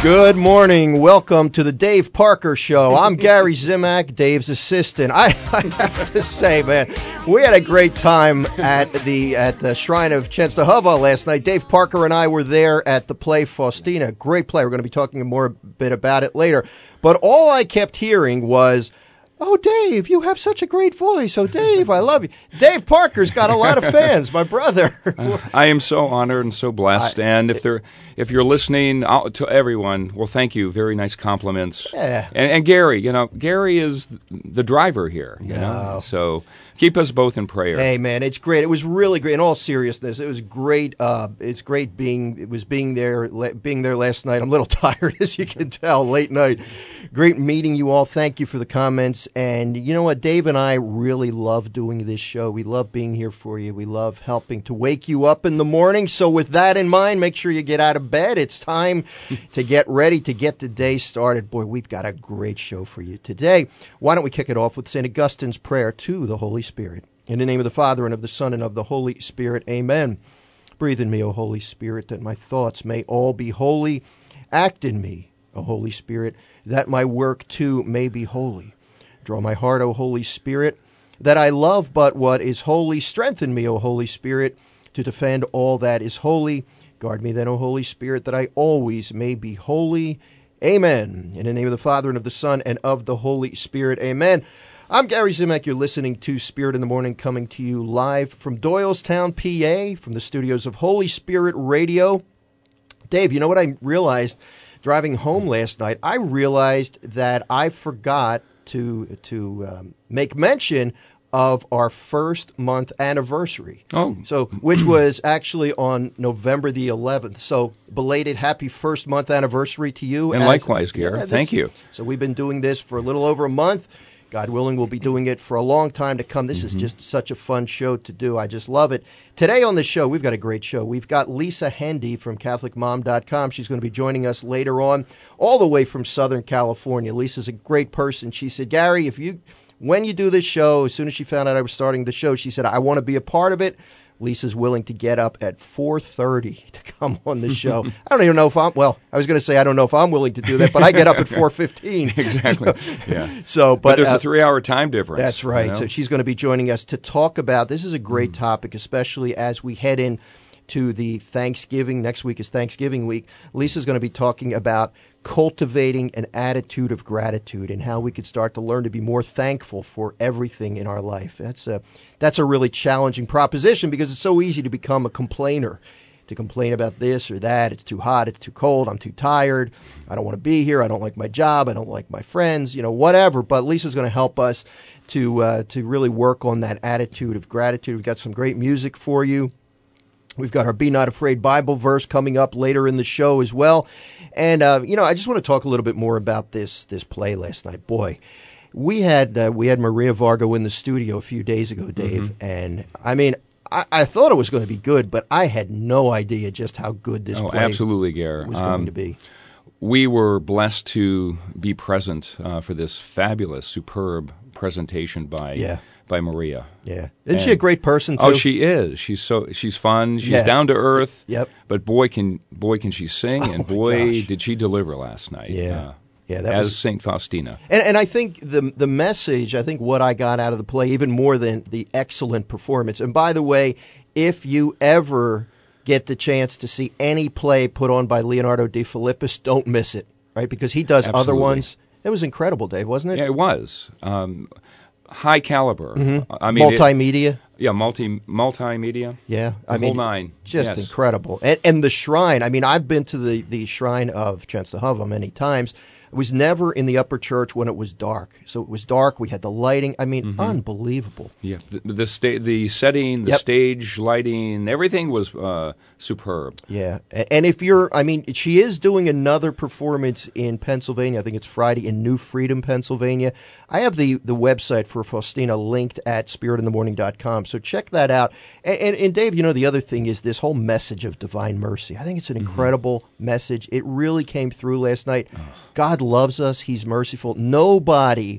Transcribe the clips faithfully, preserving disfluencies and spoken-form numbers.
Good morning. Welcome to the Dave Parker Show. I'm Gary Zimak, Dave's assistant. I, I have to say, man, we had a great time at the at the Shrine of Chenstohova last night. Dave Parker and I were there at the play Faustina. Great play. We're going to be talking more a bit about it later. But all I kept hearing was, "Oh, Dave, you have such a great voice. Oh, Dave, I love you." Dave Parker's got a lot of fans, my brother. uh, I am so honored and so blessed. I, and if they're if you're listening uh, to everyone, well, thank you. Very nice compliments. Yeah. And, and Gary, you know, Gary is the driver here. You no. know, so keep us both in prayer. Hey, man, it's great. It was really great. In all seriousness, it was great. Uh, it's great being. It was being there. Being there last night. I'm a little tired, as you can tell. Late night. Great meeting you all. Thank you for the comments. And you know what? Dave and I really love doing this show. We love being here for you. We love helping to wake you up in the morning. So with that in mind, make sure you get out of bed. It's time to get ready to get the day started. Boy, we've got a great show for you today. Why don't we kick it off with Saint Augustine's prayer to the Holy Spirit? In the name of the Father, and of the Son, and of the Holy Spirit. Amen. Breathe in me, O Holy Spirit, that my thoughts may all be holy. Act in me, O Holy Spirit, that my work too may be holy. Draw my heart, O Holy Spirit, that I love but what is holy. Strengthen me, O Holy Spirit, to defend all that is holy. Guard me then, O Holy Spirit, that I always may be holy. Amen. In the name of the Father, and of the Son, and of the Holy Spirit. Amen. I'm Gary Zimak. You're listening to Spirit in the Morning, coming to you live from Doylestown, P A, from the studios of Holy Spirit Radio. Dave, you know what I realized driving home last night? I realized that I forgot to to um, make mention of our first month anniversary. Oh. So, which was actually on November the eleventh. So, belated happy first month anniversary to you. And as, likewise, Gary. Yeah, this, Thank you. So, we've been doing this for a little over a month. God willing, we'll be doing it for a long time to come. This mm-hmm. is just such a fun show to do. I just love it. Today on the show, we've got a great show. We've got Lisa Hendy from Catholic Mom dot com. She's going to be joining us later on, all the way from Southern California. Lisa's a great person. She said, Gary, if you, when you do this show, as soon as she found out I was starting the show, she said, I want to be a part of it. Lisa's willing to get up at four thirty to come on the show. I don't even know if I'm, well, I was going to say I don't know if I'm willing to do that, but I get up at four fifteen. Exactly, so, yeah. So, but, but there's uh, a three-hour time difference. That's right. You know? So she's going to be joining us to talk about, this is a great mm. topic, especially as we head in to the Thanksgiving. Next week is Thanksgiving week. Lisa's going to be talking about cultivating an attitude of gratitude and how we could start to learn to be more thankful for everything in our life. That's a that's a really challenging proposition because it's so easy to become a complainer, to complain about this or that. It's too hot, it's too cold, I'm too tired, I don't want to be here, I don't like my job, I don't like my friends, you know, whatever. But Lisa's going to help us to uh, to really work on that attitude of gratitude. We've got some great music for you. We've got our Be Not Afraid Bible verse coming up later in the show as well. And, uh, you know, I just want to talk a little bit more about this this play last night. Boy, we had uh, we had Maria Vargo in the studio a few days ago, Dave. Mm-hmm. And, I mean, I, I thought it was going to be good, but I had no idea just how good this oh, play absolutely, Gary. was um, going to be. We were blessed to be present uh, for this fabulous, superb presentation by... Yeah. by Maria. Yeah. Isn't and, she a great person, too? Oh, she is. She's so she's fun. She's yeah. down to earth. Yep. But boy can boy can she sing, oh and boy gosh. did she deliver last night. Yeah. Uh, yeah, that as was, Saint Faustina. And, and I think the the message, I think what I got out of the play, even more than the excellent performance. And by the way, if you ever get the chance to see any play put on by Leonardo De Philippis, don't miss it, right? Because he does Absolutely. other ones. It was incredible, Dave, wasn't it? Yeah, it was. Um, high caliber. Mm-hmm. I mean, multimedia. It, yeah, multi multimedia. Yeah, the I mean, whole nine. Just yes. incredible. And, and the shrine. I mean, I've been to the the shrine of Chenstohova many times. It was never in the upper church when it was dark. So it was dark. We had the lighting. I mean, mm-hmm. unbelievable. Yeah, the the, sta- the setting, the yep. stage lighting, everything was uh, superb. Yeah, and if you're, I mean, she is doing another performance in Pennsylvania. I think it's Friday in New Freedom, Pennsylvania. I have the, the website for Faustina linked at spirit in the morning dot com, so check that out. And, and, and Dave, you know, the other thing is this whole message of divine mercy. I think it's an mm-hmm. incredible message. It really came through last night. Oh. God loves us. He's merciful. Nobody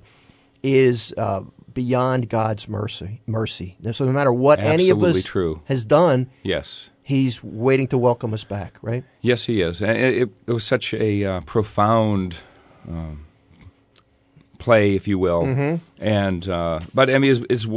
is uh, beyond God's mercy. Mercy. So no matter what Absolutely any of us true. has done, yes, He's waiting to welcome us back, right? Yes, he is. And It, it, it was such a uh, profound um, play, if you will. Mm-hmm. And uh, but I mean, it's, it's,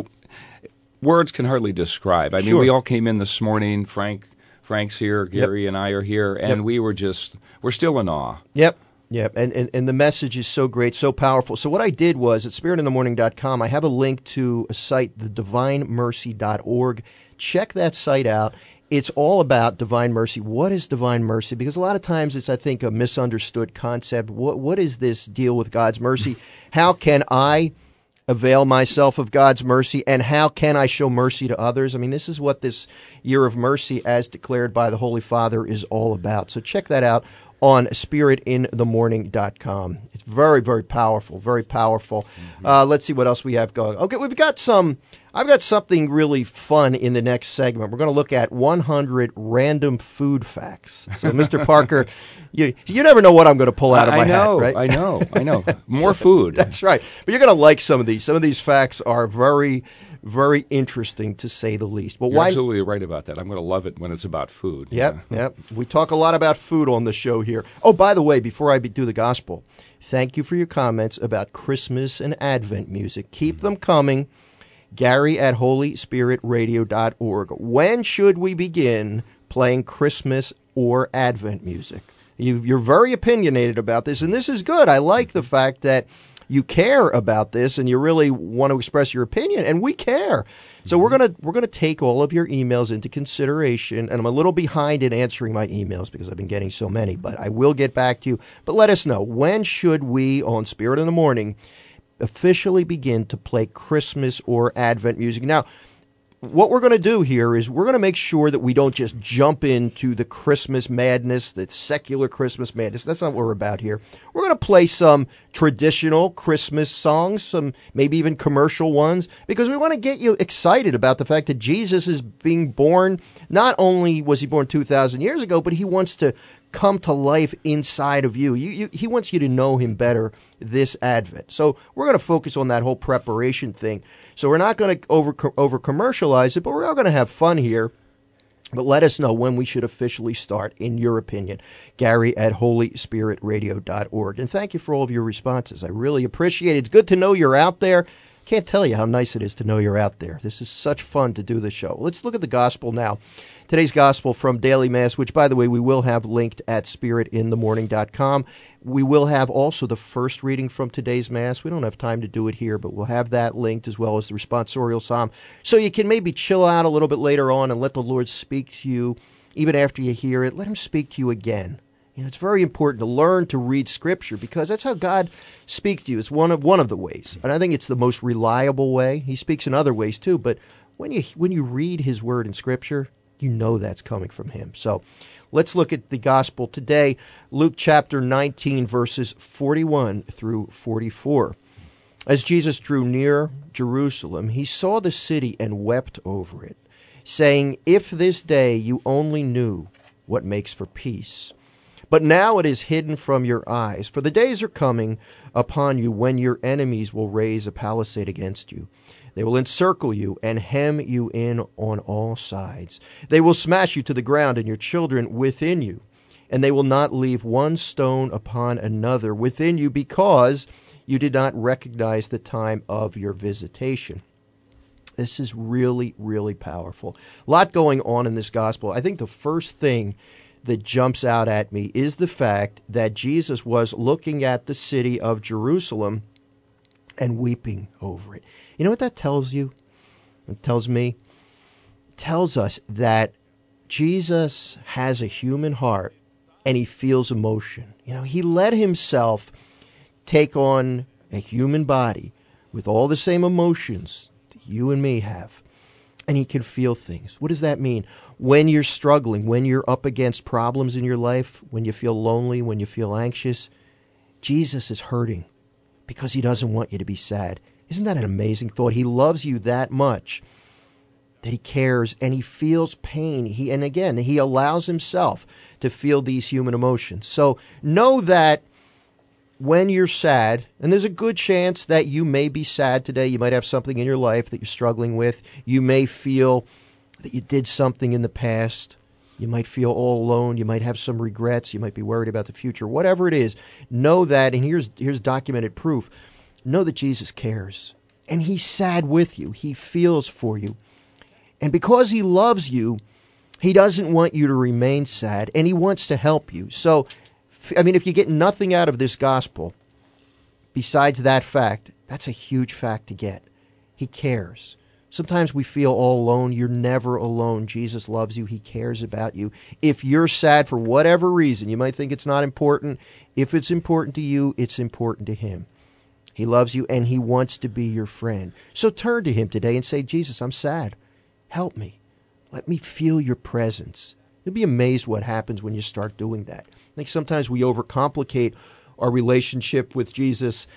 words can hardly describe. I mean, Sure. we all came in this morning. Frank, Frank's here. Gary Yep. and I are here, and Yep. we were just we're still in awe. Yep. Yep. And, and and the message is so great, so powerful. So what I did was at spirit in the morning dot com, I have a link to a site, the divine mercy dot org. Check that site out. It's all about divine mercy. What is divine mercy? Because a lot of times it's, I think, a misunderstood concept. What What is this deal with God's mercy? How can I avail myself of God's mercy, and how can I show mercy to others? I mean, this is what this year of mercy, as declared by the Holy Father, is all about. So check that out on spirit in the morning dot com. It's very, very powerful, very powerful. Mm-hmm. Uh, let's see what else we have going. Okay, we've got some, I've got something really fun in the next segment. We're going to look at one hundred random food facts. So, Mister Parker, you you never know what I'm going to pull out of my I know, hat, right? I know, I know. More food. That's right. But you're going to like some of these. Some of these facts are very, very interesting, to say the least. But You're why? absolutely right about that. I'm going to love it when it's about food. Yep, Yeah. yep. We talk a lot about food on the show here. Oh, by the way, before I be, do the gospel, thank you for your comments about Christmas and Advent music. Keep them coming. Gary at holy spirit radio dot org. When should we begin playing Christmas or Advent music? You, you're very opinionated about this, and this is good. I like the fact that you care about this and you really want to express your opinion, and we care. So we're gonna we're gonna take all of your emails into consideration, and I'm a little behind in answering my emails because I've been getting so many, but I will get back to you. But let us know, when should we on Spirit in the Morning officially begin to play Christmas or Advent music? Now, what we're going to do here is we're going to make sure that we don't just jump into the Christmas madness, the secular Christmas madness. That's not what we're about here. We're going to play some traditional Christmas songs, some maybe even commercial ones, because we want to get you excited about the fact that Jesus is being born. Not only was he born two thousand years ago, but he wants to come to life inside of you. You, you. He wants you to know him better this Advent. So we're going to focus on that whole preparation thing. So we're not going to over over commercialize it, but we're all going to have fun here. But let us know when we should officially start, in your opinion. Gary at holy spirit radio dot org. And thank you for all of your responses. I really appreciate it. It's good to know you're out there. Can't tell you how nice it is to know you're out there. This is such fun to do the show. Let's look at the gospel now. Today's gospel from Daily Mass, which, by the way, we will have linked at spirit in the morning dot com. We will have also the first reading from today's Mass. We don't have time to do it here, but we'll have that linked, as well as the responsorial psalm. So you can maybe chill out a little bit later on and let the Lord speak to you. Even after you hear it, let him speak to you again. You know, it's very important to learn to read Scripture, because that's how God speaks to you. It's one of one of the ways, and I think it's the most reliable way. He speaks in other ways too, but when you when you read His Word in Scripture, you know that's coming from Him. So let's look at the Gospel today, Luke chapter nineteen, verses forty-one through forty-four. As Jesus drew near Jerusalem, he saw the city and wept over it, saying, "If this day you only knew what makes for peace! But now it is hidden from your eyes, for the days are coming upon you when your enemies will raise a palisade against you. They will encircle you and hem you in on all sides. They will smash you to the ground and your children within you, and they will not leave one stone upon another within you, because you did not recognize the time of your visitation." This is really, really powerful. A lot going on in this gospel. I think the first thing that jumps out at me is the fact that Jesus was looking at the city of Jerusalem and weeping over it. You know what that tells you? It tells me, it tells us that Jesus has a human heart and he feels emotion. You know, he let himself take on a human body with all the same emotions that you and me have. And he can feel things. What does that mean? When you're struggling, when you're up against problems in your life, when you feel lonely, when you feel anxious, Jesus is hurting because he doesn't want you to be sad. Isn't that an amazing thought? He loves you that much that he cares, and he feels pain. He, and again, he allows himself to feel these human emotions. So know that when you're sad, and there's a good chance that you may be sad today, you might have something in your life that you're struggling with, you may feel that you did something in the past You might feel all alone. You might have some regrets. You might be worried about the future. Whatever it is, know that, and here's here's documented proof, know that Jesus cares. And he's sad with you. He feels for you. And because he loves you, he doesn't want you to remain sad, and he wants to help you. So, I mean, if you get nothing out of this gospel besides that fact, that's a huge fact to get. He cares. Sometimes we feel all alone. You're never alone. Jesus loves you. He cares about you. If you're sad for whatever reason, you might think it's not important. If it's important to you, it's important to him. He loves you, and he wants to be your friend. So turn to him today and say, Jesus, I'm sad. Help me. Let me feel your presence. You'll be amazed what happens when you start doing that. I think sometimes we overcomplicate our relationship with Jesus,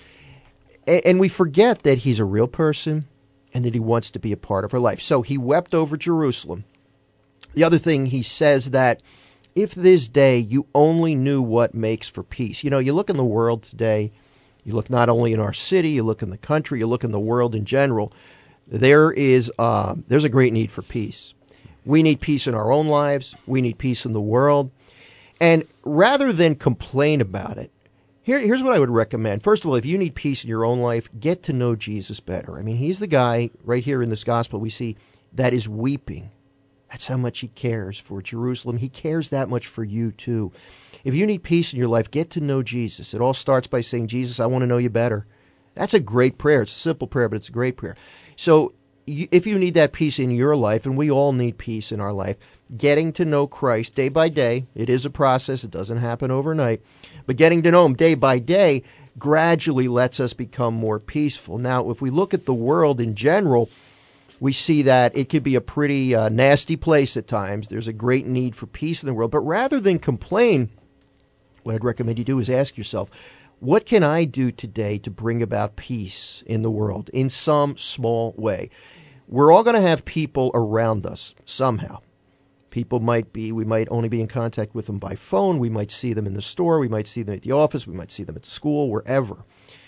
and we forget that he's a real person and that he wants to be a part of our life. So he wept over Jerusalem. The other thing he says that if this day you only knew what makes for peace. You know, you look in the world today, you look not only in our city, you look in the country, you look in the world in general, there is uh, there's a great need for peace. We need peace in our own lives. We need peace in the world. And rather than complain about it, here, here's what I would recommend. First of all, if you need peace in your own life, get to know Jesus better. I mean, he's the guy right here in this gospel we see that is weeping. That's how much he cares for Jerusalem. He cares that much for you, too. If you need peace in your life, get to know Jesus. It all starts by saying, Jesus, I want to know you better. That's a great prayer. It's a simple prayer, but it's a great prayer. So if you need that peace in your life, and we all need peace in our life, getting to know Christ day by day, it is a process. It doesn't happen overnight. But getting to know him day by day gradually lets us become more peaceful. Now, if we look at the world in general, we see that it could be a pretty uh, nasty place at times. There's a great need for peace in the world. But rather than complain, what I'd recommend you do is ask yourself, what can I do today to bring about peace in the world in some small way? We're all going to have people around us somehow. People might be, we might only be in contact with them by phone. We might see them in the store. We might see them at the office. We might see them at school, wherever.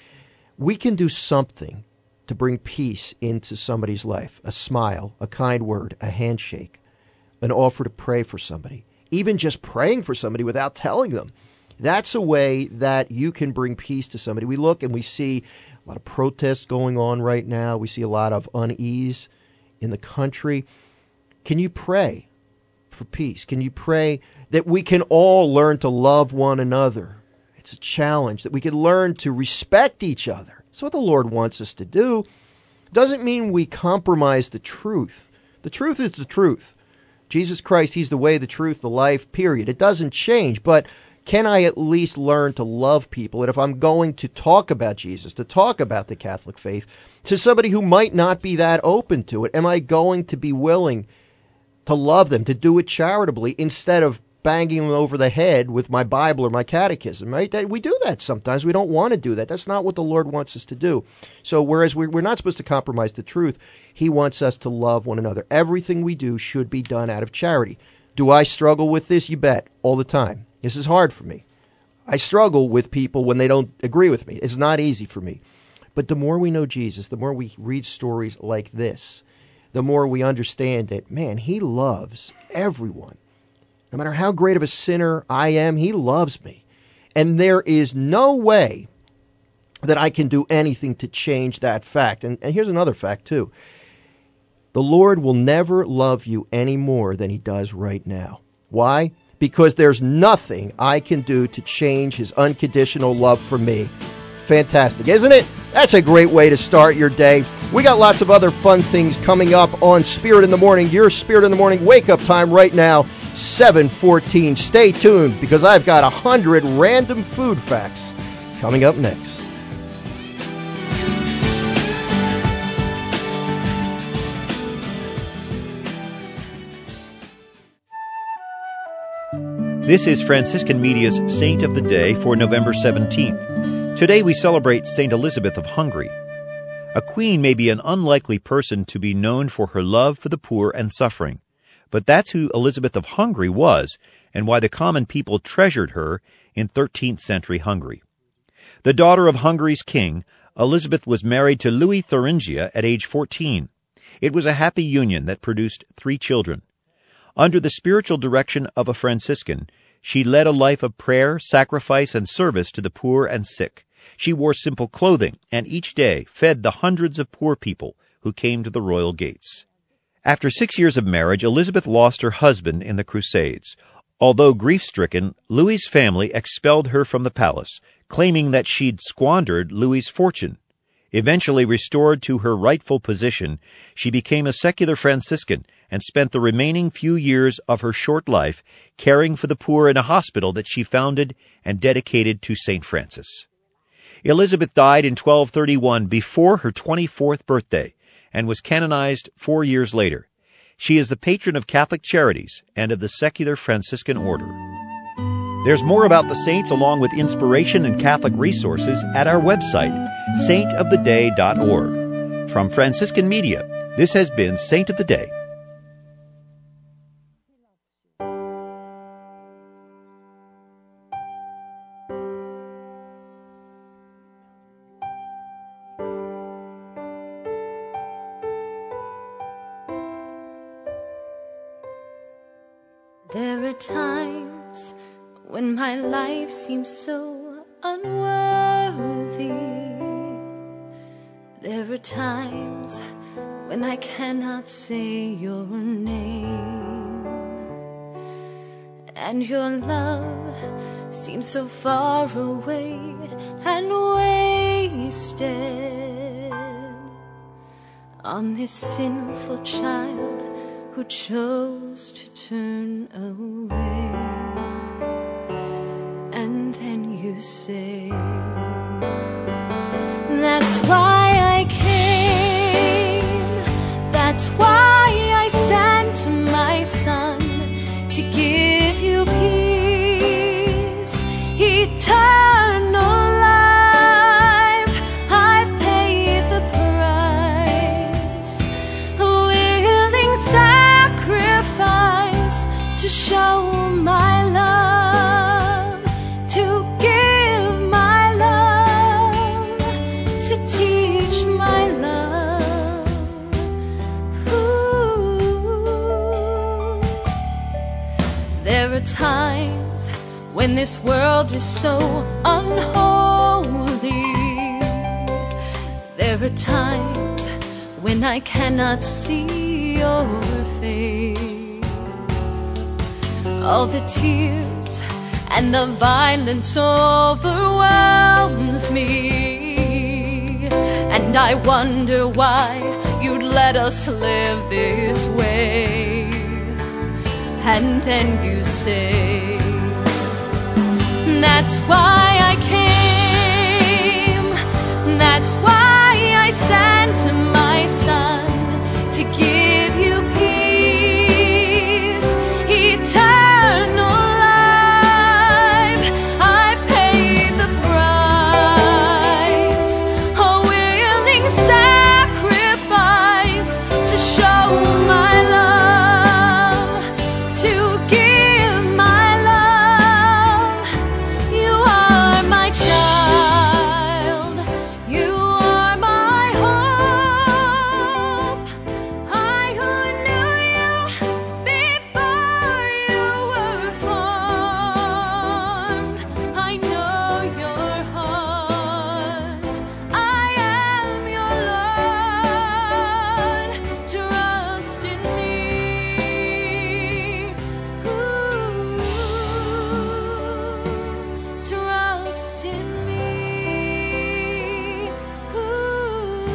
We can do something to bring peace into somebody's life. A smile, a kind word, a handshake, an offer to pray for somebody, even just praying for somebody without telling them. That's a way that you can bring peace to somebody. We look and we see a lot of protests going on right now. We see a lot of unease in the country. Can you pray for peace? Can you pray that we can all learn to love one another? It's a challenge that we can learn to respect each other. That's what the Lord wants us to do. Doesn't mean we compromise the truth. The truth is the truth. Jesus Christ, he's the way, the truth, the life, period. It doesn't change, but can I at least learn to love people? And if I'm going to talk about Jesus, to talk about the Catholic faith, to somebody who might not be that open to it, am I going to be willing to love them, to do it charitably, instead of banging them over the head with my Bible or my catechism, right? That, we do that sometimes. We don't want to do that. That's not what the Lord wants us to do. So whereas we're, we're not supposed to compromise the truth, he wants us to love one another. Everything we do should be done out of charity. Do I struggle with this? You bet. All the time. This is hard for me. I struggle with people when they don't agree with me. It's not easy for me. But the more we know Jesus, the more we read stories like this, the more we understand that, man, he loves everyone. No matter how great of a sinner I am, he loves me. And there is no way that I can do anything to change that fact. And, and here's another fact, too. The Lord will never love you any more than he does right now. Why? Because there's nothing I can do to change his unconditional love for me. Fantastic, isn't it? That's a great way to start your day. We got lots of other fun things coming up on Spirit in the Morning, your Spirit in the Morning wake-up time right now, seven fourteen. Stay tuned, because I've got one hundred random food facts coming up next. This is Franciscan Media's Saint of the Day for November seventeenth. Today we celebrate Saint Elizabeth of Hungary. A queen may be an unlikely person to be known for her love for the poor and suffering, but that's who Elizabeth of Hungary was, and why the common people treasured her in thirteenth century Hungary. The daughter of Hungary's king, Elizabeth was married to Louis Thuringia at age fourteen. It was a happy union that produced three children. Under the spiritual direction of a Franciscan, she led a life of prayer, sacrifice, and service to the poor and sick. She wore simple clothing and each day fed the hundreds of poor people who came to the royal gates. After six years of marriage, Elizabeth lost her husband in the Crusades. Although grief-stricken, Louis's family expelled her from the palace, claiming that she'd squandered Louis's fortune. Eventually restored to her rightful position, she became a secular Franciscan and spent the remaining few years of her short life caring for the poor in a hospital that she founded and dedicated to Saint Francis. Elizabeth died in twelve thirty-one before her twenty-fourth birthday and was canonized four years later. She is the patron of Catholic Charities and of the Secular Franciscan Order. There's more about the saints along with inspiration and Catholic resources at our website, saint of the day dot org. From Franciscan Media, this has been Saint of the Day. There are times when my life seems so unworthy. There are times when I cannot say your name, and your love seems so far away and wasted on this sinful child who chose to turn away. And then you say, that's why I came, that's why I sent my son to give you peace, eternal life. I paid the price, a willing sacrifice to show my love, to give my love, to teach my love. Ooh. There are times when this world is so unholy. There are times when I cannot see your face. All the tears and the violence overwhelms me, and I wonder why you'd let us live this way. And then you say, that's why I came, that's why I sent my son to give you peace, eternal life. I paid the price, a willing sacrifice to show my love, to give my love. You are my child, you are my hope. I who knew you before you were formed. I know your heart, I am your Lord. Trust in me. Ooh. Trust in me. Ooh.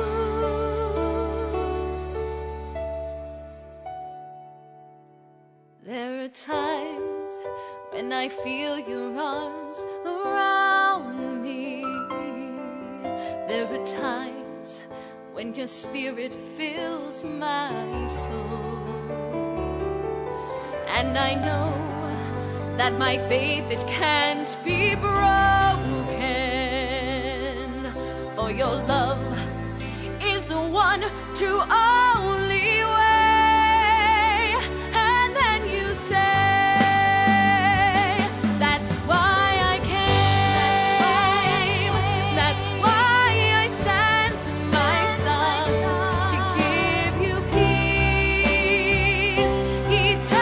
There are times when I feel your arms around me. There are times when your spirit fills my soul. And I know that my faith, it can't be broken. For your love is the one true only way. And then you say, that's why I came, that's why I sent my son to give you peace, eternal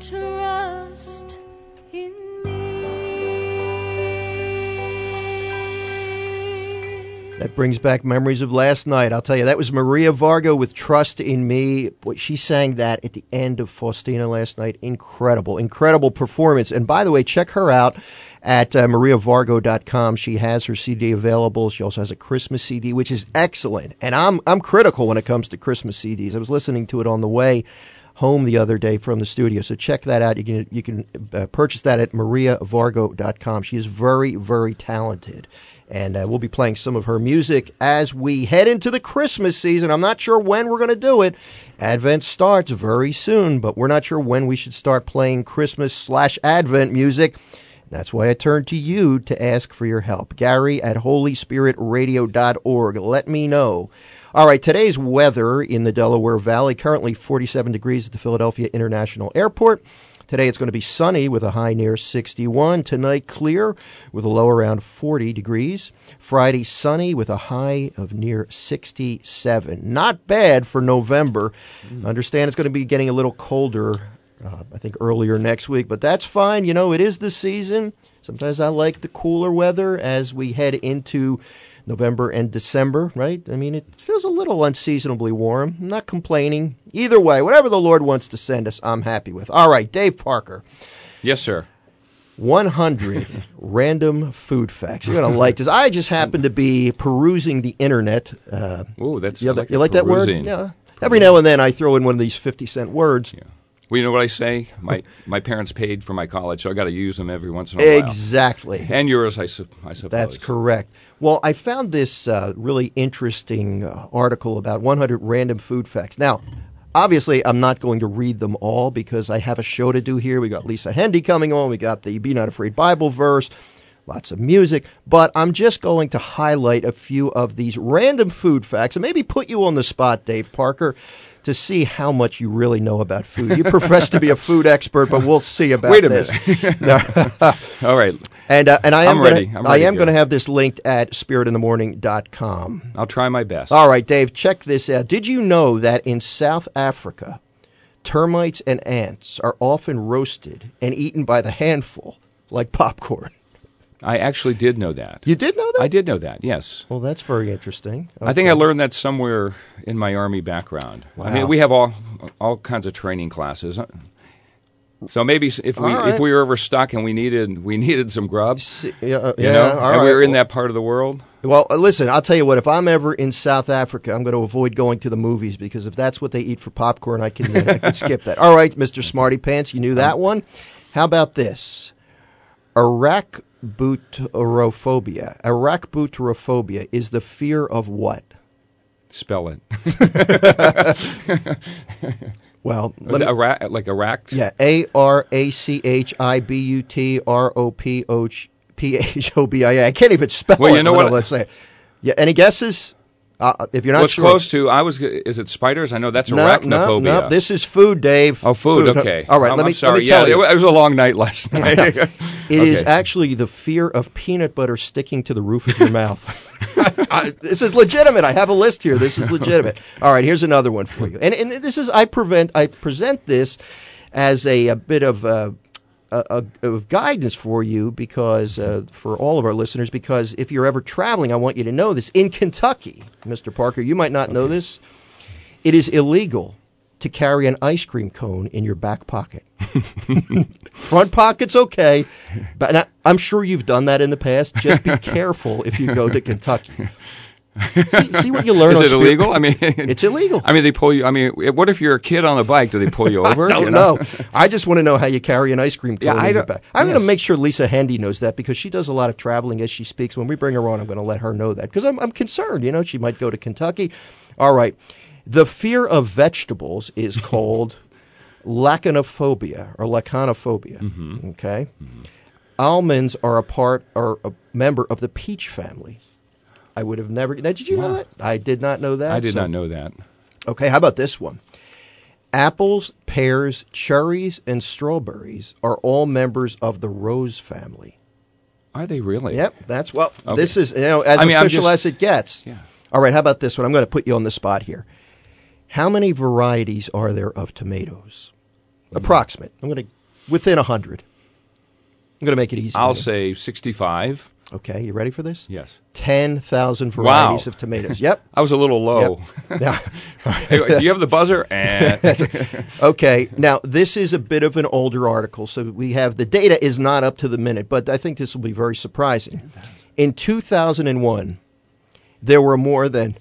trust in me. That brings back memories of last night. I'll tell you, that was Maria Vargo with Trust in Me. Boy, she sang that at the end of Faustina last night. Incredible, incredible performance. And by the way, check her out at uh, maria vargo dot com. She has her C D available. She also has a Christmas C D, which is excellent. And I'm I'm critical when it comes to Christmas C Ds. I was listening to it on the way home the other day from the studio. So check that out. You can you can uh, purchase that at maria vargo dot com. She is very, very talented. And uh, we'll be playing some of her music as we head into the Christmas season. I'm not sure when we're going to do it. Advent starts very soon, but we're not sure when we should start playing Christmas slash Advent music. That's why I turned to you to ask for your help. Gary at holy spirit radio dot org. Let me know. All right, today's weather in the Delaware Valley, currently forty-seven degrees at the Philadelphia International Airport. Today it's going to be sunny with a high near sixty-one. Tonight clear with a low around forty degrees. Friday sunny with a high of near sixty-seven. Not bad for November. Mm. Understand it's going to be getting a little colder Uh, I think earlier next week, but that's fine. You know, it is the season. Sometimes I like the cooler weather as we head into November and December, right? I mean, it feels a little unseasonably warm. I'm not complaining. Either way, whatever the Lord wants to send us, I'm happy with. All right, Dave Parker. Yes, sir. one hundred random food facts. You're going to like this. I just happen to be perusing the internet. Uh, Ooh, that's you, like you like that word? perusing. Yeah. Every now and then I throw in one of these fifty cent words. Yeah. Well, you know what I say? My my parents paid for my college, so I got to use them every once in a while. Exactly. And yours, I, su- I suppose. That's correct. Well, I found this uh, really interesting uh, article about one hundred random food facts. Now, obviously, I'm not going to read them all because I have a show to do here. We got Lisa Hendy coming on. We got the Be Not Afraid Bible verse. Lots of music. But I'm just going to highlight a few of these random food facts and maybe put you on the spot, Dave Parker, to see how much you really know about food. You profess to be a food expert, but we'll see about Wait a this. minute. All right. And uh, and I am I'm ready. gonna, I'm ready I am here. going to have this linked at spirit in the morning dot com. I'll try my best. All right, Dave, check this out. Did you know that in South Africa, termites and ants are often roasted and eaten by the handful like popcorn? I actually did know that. You did know that? I did know that, yes. Well, that's very interesting. Okay. I think I learned that somewhere in my Army background. Wow. I mean, we have all all kinds of training classes. So maybe if we right. if we were ever stuck and we needed we needed some grub, See, yeah, uh, you yeah, know, all and we right. were in that part of the world. Well, uh, listen, I'll tell you what. If I'm ever in South Africa, I'm going to avoid going to the movies because if that's what they eat for popcorn, I can, uh, I can skip that. All right, Mister Smarty Pants, you knew that one. How about this? Arachbutyrophobia. Arachbutyrophobia is the fear of what? Spell it. Well, Was it Iraq, like Iraq? yeah, A R A C H I B U T R O P O P H O B I A. I can't even spell Well, it. you know Well, what- let's say. Yeah, any guesses? Uh, if you're not What's sure. close to? I was. Is it spiders? I know that's No, arachnophobia. no, no. This is food, Dave. Oh, food. Okay. All right. I'm, let me I'm sorry. let me tell yeah, you. it was a long night last night. It is Okay. actually the fear of peanut butter sticking to the roof of your mouth. I, this is legitimate. I have a list here. This is legitimate. All right, here's another one for you. And and this is I prevent I present this as a, a bit of uh, a, a, of guidance for you because uh, for all of our listeners because if you're ever traveling, I want you to know this. In Kentucky, Mister Parker, you might not know this. It is illegal to carry an ice cream cone in your back pocket. Front pocket's okay, but now, I'm sure you've done that in the past. Just be careful if you go to Kentucky. See, see what you learn. Is on it Spirit- illegal? I mean, It's illegal. I mean, they pull you. I mean, what if you're a kid on a bike? Do they pull you over? I don't you know. I just want to know how you carry an ice cream cone Yeah, I in your don't- back. I'm going to yes. make sure Lisa Hendy knows that because she does a lot of traveling as she speaks. When we bring her on, I'm going to let her know that because I'm, I'm concerned. You know, she might go to Kentucky. All right. The fear of vegetables is called lacanophobia or lacanophobia. Mm-hmm. Okay. Mm-hmm. Almonds are a part or a member of the peach family. I would have never. Now, did you know Wow. that? I did not know that. I did so- not know that. Okay, how about this one? Apples, pears, cherries, and strawberries are all members of the rose family. Are they really? Yep, that's well. Okay. This is you know as I mean, I'm official just- as it gets. Yeah. All right, how about this one? I'm going to put you on the spot here. How many varieties are there of tomatoes? Approximate. I'm going to within one hundred. I'm going to make it easy. I'll for you. say sixty-five. Okay, you ready for this? Yes. ten thousand varieties Wow. of tomatoes. Yep. I was a little low. Yep. Now, Hey, do you have the buzzer? And okay, now this is a bit of an older article, so we have the data is not up to the minute, but I think this will be very surprising. In two thousand one, there were more than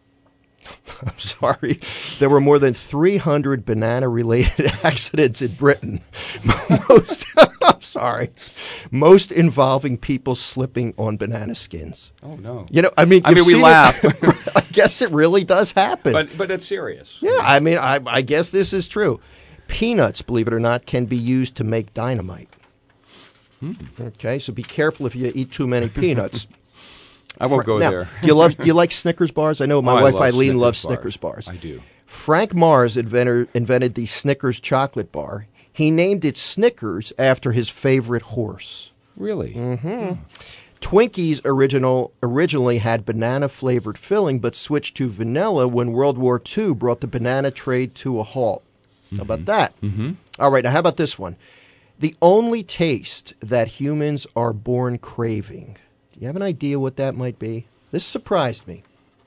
I'm sorry, there were more than three hundred banana-related accidents in Britain. Most, I'm sorry, most involving people slipping on banana skins. oh no. You know, I mean, I you've mean, we seen laugh. it. I guess it really does happen. But but it's serious. Yeah, I mean, I, I guess this is true. Peanuts, believe it or not, can be used to make dynamite. Hmm. Okay, so be careful if you eat too many peanuts. I won't go now, there. do you love do you like Snickers bars? I know my Oh, I wife love Eileen Snickers loves bars. Snickers bars. I do. Frank Mars inventor, invented the Snickers chocolate bar. He named it Snickers after his favorite horse. Really? Mm-hmm. Twinkies original originally had banana-flavored filling, but switched to vanilla when World War Two brought the banana trade to a halt. Mm-hmm. How about that? Mm-hmm. All right, now how about this one? The only taste that humans are born craving. Do you have an idea what that might be? This surprised me.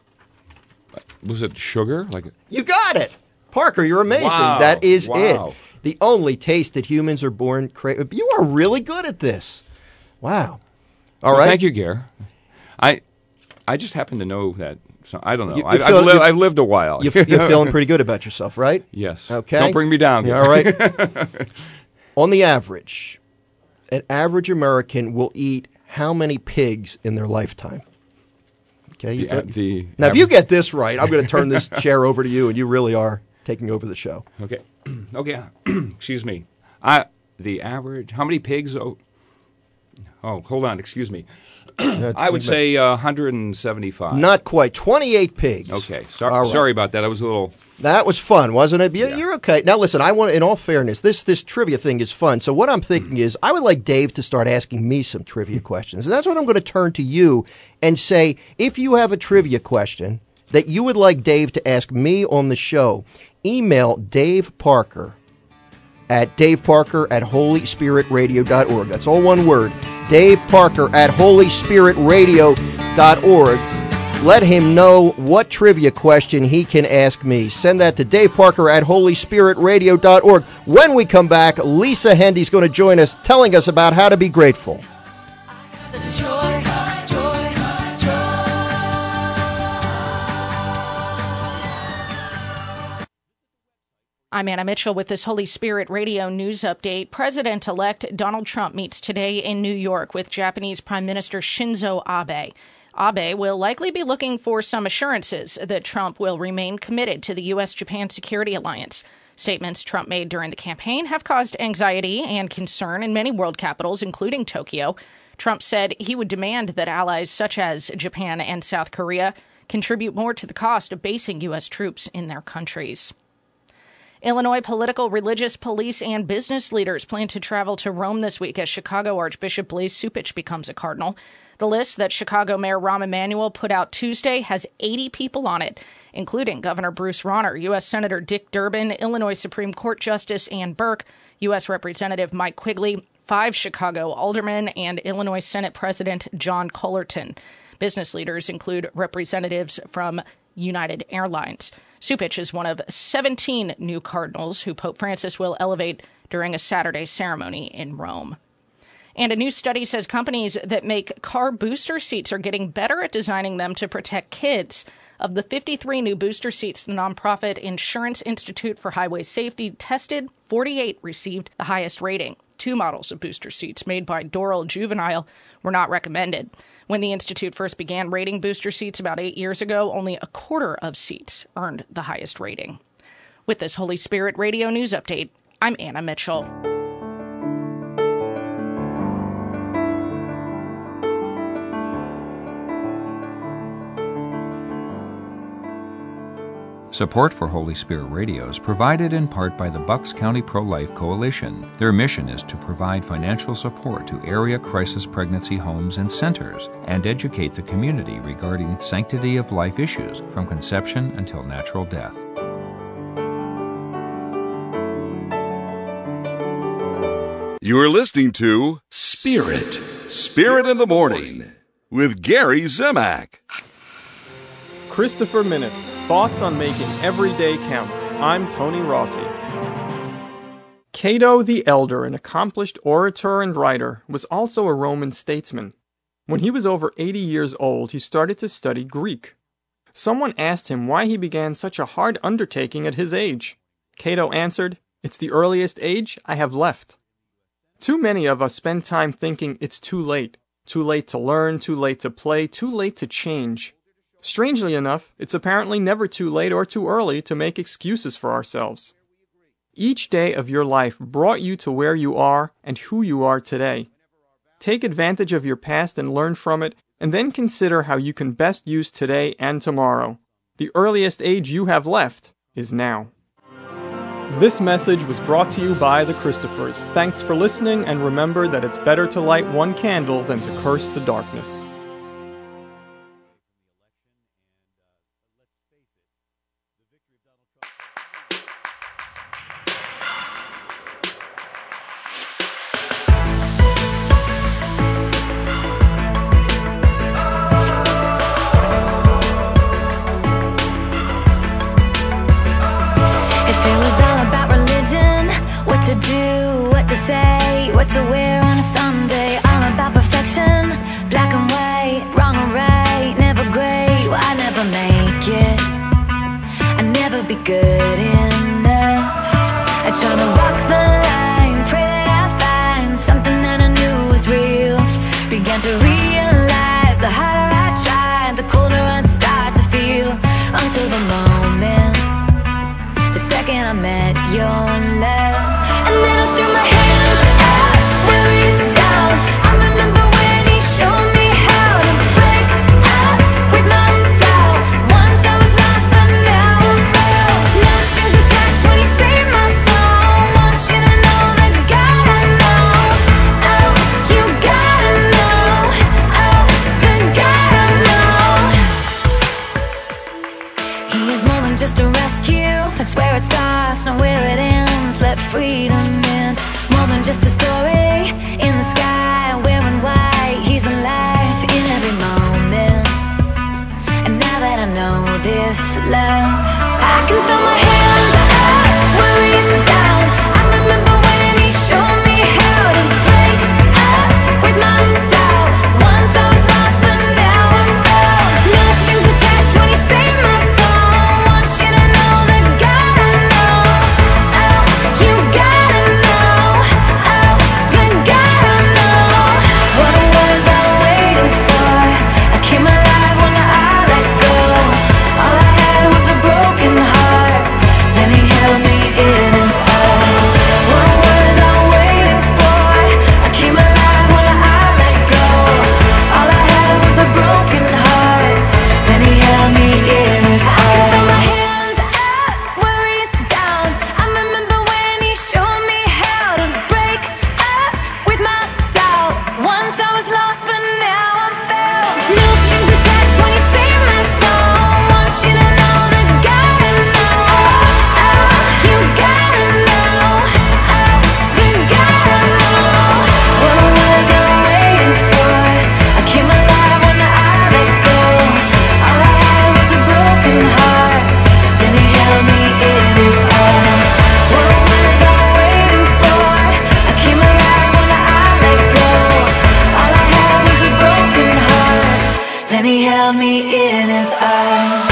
Was it sugar? Like You got it! Parker, you're amazing. Wow. That is Wow. it. The only taste that humans are born craving. You are really good at this. Wow. All well, right. Thank you, Gare. I I just happen to know that. So, I don't know. You- you I've, feel- I've, li- you- I've lived a while. You, you're feeling pretty good about yourself, right? Yes. Okay. Don't bring me down. Yeah, all right. On the average, an average American will eat how many pigs in their lifetime? Okay. you The, uh, got- the now, if you get this right, I'm going to turn this chair over to you, and you really are taking over the show. Okay. Okay. Excuse me. I the average. How many pigs? Oh, oh hold on. Excuse me. I would say uh, one hundred seventy-five. Not quite. twenty-eight pigs. Okay. Sorry. All right. Sorry about that. I was a little. That was fun, wasn't it? You're, Yeah. you're okay. Now, listen, I want, in all fairness, this this trivia thing is fun. So what I'm thinking is I would like Dave to start asking me some trivia questions. And that's what I'm going to turn to you and say, if you have a trivia question that you would like Dave to ask me on the show, email Dave Parker at Dave Parker at Holy Spirit Radio dot org. That's all one word. Dave Parker at Holy Spirit Radio dot org. Let him know what trivia question he can ask me. Send that to Dave Parker at Holy Spirit Radio dot org. When we come back, Lisa Hendy's going to join us telling us about how to be grateful. Joy, joy, joy. I'm Anna Mitchell with this Holy Spirit Radio News Update. President-elect Donald Trump meets today in New York with Japanese Prime Minister Shinzo Abe. Abe will likely be looking for some assurances that Trump will remain committed to the U S Japan security alliance. Statements Trump made during the campaign have caused anxiety and concern in many world capitals, including Tokyo. Trump said he would demand that allies such as Japan and South Korea contribute more to the cost of basing U S troops in their countries. Illinois political, religious, police, and business leaders plan to travel to Rome this week as Chicago Archbishop Blase Cupich becomes a cardinal. The list that Chicago Mayor Rahm Emanuel put out Tuesday has eighty people on it, including Governor Bruce Rauner, U S Senator Dick Durbin, Illinois Supreme Court Justice Ann Burke, U S Representative Mike Quigley, five Chicago aldermen, and Illinois Senate President John Collerton. Business leaders include representatives from United Airlines. Cupich is one of seventeen new cardinals who Pope Francis will elevate during a Saturday ceremony in Rome. And a new study says companies that make car booster seats are getting better at designing them to protect kids. Of the fifty-three new booster seats the nonprofit Insurance Institute for Highway Safety tested, forty-eight received the highest rating. Two models of booster seats made by Doral Juvenile were not recommended. When the Institute first began rating booster seats about eight years ago, only a quarter of seats earned the highest rating. With this Holy Spirit Radio News Update, I'm Anna Mitchell. Support for Holy Spirit Radio is provided in part by the Bucks County Pro-Life Coalition. Their mission is to provide financial support to area crisis pregnancy homes and centers and educate the community regarding sanctity of life issues from conception until natural death. You're listening to Spirit, Spirit in the Morning with Gary Zimak. Christopher Minutes, thoughts on making every day count. I'm Tony Rossi. Cato the Elder, an accomplished orator and writer, was also a Roman statesman. When he was over eighty years old, he started to study Greek. Someone asked him why he began such a hard undertaking at his age. Cato answered, "It's the earliest age I have left." Too many of us spend time thinking it's too late. Too late to learn, too late to play, too late to change. Strangely enough, it's apparently never too late or too early to make excuses for ourselves. Each day of your life brought you to where you are and who you are today. Take advantage of your past and learn from it, and then consider how you can best use today and tomorrow. The earliest age you have left is now. This message was brought to you by the Christophers. Thanks for listening, and remember that it's better to light one candle than to curse the darkness. What to wear on a Sunday, all about perfection. Black and white, wrong or right, never great, well, I never make it. I never be good enough. I try to walk the line, pray that I find something that I knew was real. Began to realize the harder I tried, the colder I'd start to feel. Until the moment, the second I met your love. And then I threw my hands up, worries down. I remember when he showed me how to break up with my doubt. Once I was lost, but now I'm found. No strings attached when he saved my soul. Want you to know that God I know. Oh, you gotta know. Oh, the God I know. He is more than just a rescue. That's where it starts, not where it ends. Let freedom in. More than just a story in the sky, wearing white. He's alive in every moment. And now that I know this love, I can throw my hands up, worries down. I remember when he showed me how to break up with my doubt. Once I was lost, but now I'm found. No strings attached when he saved my soul. Want you to know that God I know. Oh, you gotta know. Oh, the God I know. What was I waiting for? I came alive when I let go. All I had was a broken heart. Then he held me in his arms. What was I waiting for? I came alive when I let go. All I had was a broken heart. Then he held me in his arms. I can throw my hands up, worries down. I remember when he showed me how to break up with my doubt. Once I was lost, but now I'm found. No strings attached when he saved my soul. Want you to know that God I know. Oh, you gotta know. Oh, the God I know. What was I waiting for? I came alive when I let go. All I had was a broken heart. Then he held me in his arms. What was I waiting for? I came alive when I let go. All I had was a broken heart. Then he held me in his arms.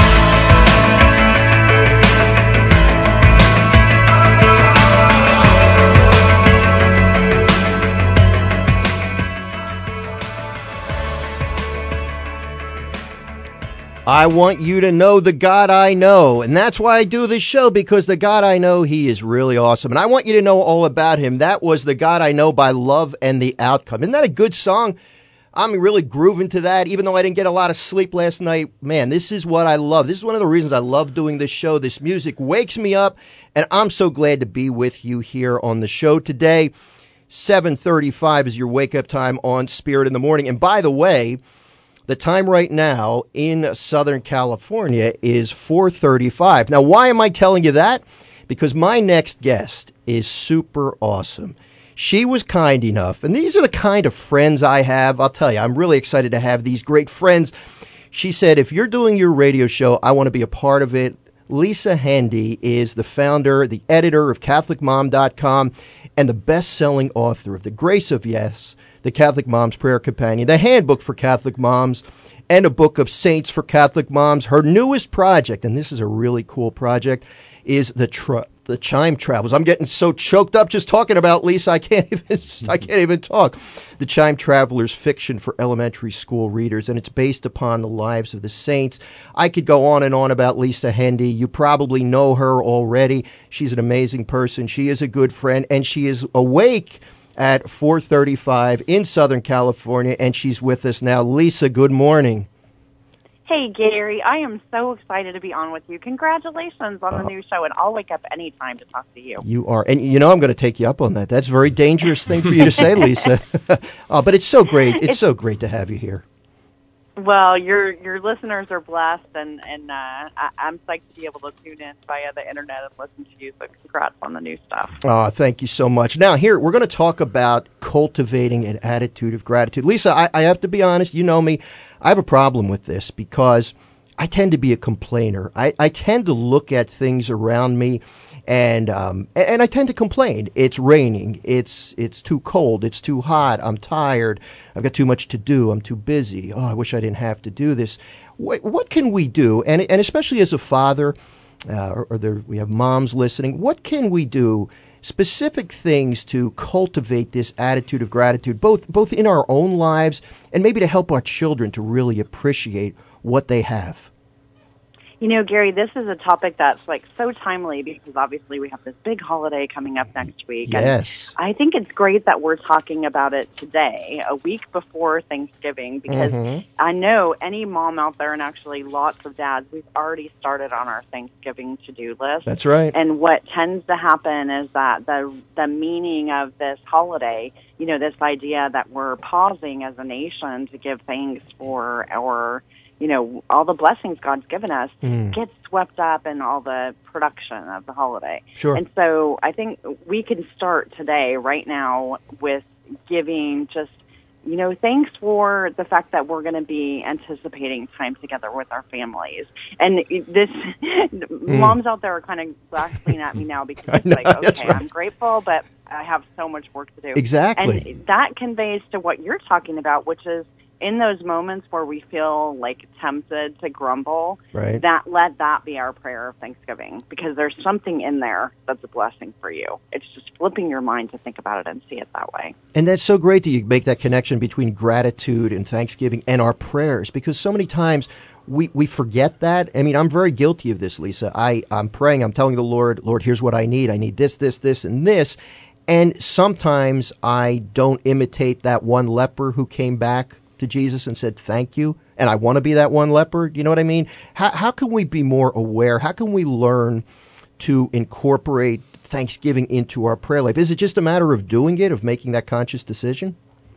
I want you to know the God I know. And that's why I do this show, because the God I know, he is really awesome. And I want you to know all about him. That was The God I Know by Love and the Outcome. Isn't that a good song? I'm really grooving to that, even though I didn't get a lot of sleep last night. Man, this is what I love. This is one of the reasons I love doing this show. This music wakes me up, and I'm so glad to be with you here on the show today. seven thirty-five is your wake-up time on Spirit in the Morning. And by the way, the time right now in Southern California is four thirty-five. Now, why am I telling you that? Because my next guest is super awesome. she was kind enough, and these are the kind of friends I have. I'll tell you, I'm really excited to have these great friends. She said, if you're doing your radio show, I want to be a part of it. Lisa Hendey is the founder, the editor of Catholic Mom dot com, and the best-selling author of The Grace of Yes, the Catholic Mom's Prayer Companion, the Handbook for Catholic Moms, and a book of saints for Catholic moms. Her newest project, and this is a really cool project, is the tr- the Chime Travelers. I'm getting so choked up just talking about Lisa, I can't even I can't even talk. The Chime Travelers fiction for elementary school readers, and it's based upon the lives of the saints. I could go on and on about Lisa Hendey. You probably know her already. She's an amazing person. She is a good friend, and she is awake at four thirty-five in Southern California, and she's with us now. Lisa, good morning. Hey, Gary, I am so excited to be on with you. Congratulations on the uh, new show, and I'll wake up any time to talk to you. You are, and you know I'm going to take you up on that. That's a very dangerous thing for you to say, Lisa. uh, but it's so great. It's, it's so great to have you here. Well, your your listeners are blessed, and, and uh, I, I'm psyched to be able to tune in via the internet and listen to you, so congrats on the new stuff. Oh, thank you so much. Now, here, we're going to talk about cultivating an attitude of gratitude. Lisa, I, I have to be honest, you know me, I have a problem with this because I tend to be a complainer. I, I tend to look at things around me, and um, and I tend to complain. It's raining. It's it's too cold. It's too hot. I'm tired. I've got too much to do. I'm too busy. Oh, I wish I didn't have to do this. What, what can we do? And and especially as a father, uh, or, or there, we have moms listening. What can we do? Specific things to cultivate this attitude of gratitude, both both in our own lives and maybe to help our children to really appreciate what they have. You know, Gary, this is a topic that's like so timely because obviously we have this big holiday coming up next week. Yes. And I think it's great that we're talking about it today, a week before Thanksgiving, because mm-hmm. I know any mom out there, and actually lots of dads, we've already started on our Thanksgiving to-do list. That's right. And what tends to happen is that the the meaning of this holiday, you know, this idea that we're pausing as a nation to give thanks for our you know, all the blessings God's given us, mm. gets swept up in all the production of the holiday. Sure. And so I think we can start today, right now, with giving just, you know, thanks for the fact that we're going to be anticipating time together with our families. And this, mm. moms out there are kind of laughing at me now because it's know, like, okay, right. I'm grateful, but I have so much work to do. Exactly. And that conveys to what you're talking about, which is, in those moments where we feel like tempted to grumble, right. that let that be our prayer of Thanksgiving, because there's something in there that's a blessing for you. It's just flipping your mind to think about it and see it that way. And that's so great that you make that connection between gratitude and Thanksgiving and our prayers, because so many times we, we forget that. I mean, I'm very guilty of this, Lisa. I, I'm praying, I'm telling the Lord, Lord, here's what I need. I need this, this, this, and this. And sometimes I don't imitate that one leper who came back to Jesus and said, thank you, and I want to be that one leper. You know what I mean? How, how can we be more aware? How can we learn to incorporate Thanksgiving into our prayer life? Is it just a matter of doing it, of making that conscious decision?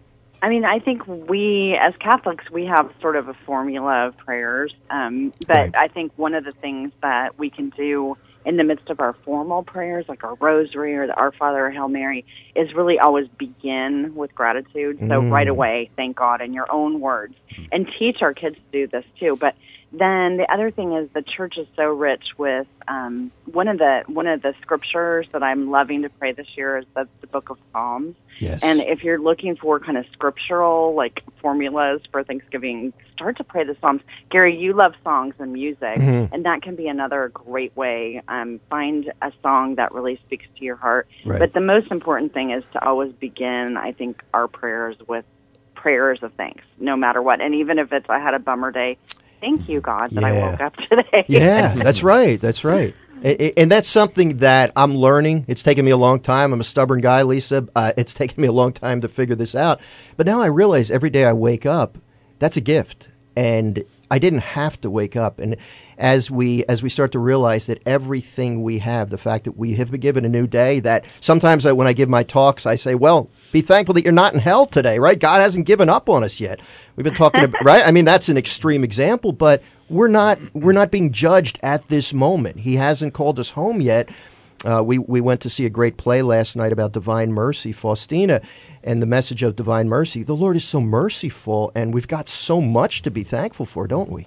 I mean, I think we, as Catholics, we have sort of a formula of prayers, um, but right. I think one of the things that we can do in the midst of our formal prayers, like our rosary or the Our Father or Hail Mary, is really always begin with gratitude. So mm. right away, thank God in your own words, and teach our kids to do this too. But then the other thing is the church is so rich with um, one of the one of the scriptures that I'm loving to pray this year is the, the Book of Psalms. Yes. And if you're looking for kind of scriptural like formulas for Thanksgiving, start to pray the Psalms. Gary, you love songs and music, mm-hmm. and that can be another great way. Um, find a song that really speaks to your heart. Right. But the most important thing is to always begin, I think, our prayers with prayers of thanks, no matter what. And even if it's I had a bummer day, thank you, God, that yeah. I woke up today. Yeah, that's right. That's right. And, and that's something that I'm learning. It's taken me a long time. I'm a stubborn guy, Lisa. Uh, it's taken me a long time to figure this out. But now I realize every day I wake up, that's a gift. And I didn't have to wake up. And as we as we start to realize that everything we have, the fact that we have been given a new day, that sometimes I, when I give my talks, I say, well, be thankful that you're not in hell today, right? God hasn't given up on us yet. We've been talking about, right? I mean, that's an extreme example, but we're not we're not being judged at this moment. He hasn't called us home yet. Uh, we, we went to see a great play last night about Divine Mercy, Faustina, and the message of Divine Mercy. The Lord is so merciful, and we've got so much to be thankful for, don't we?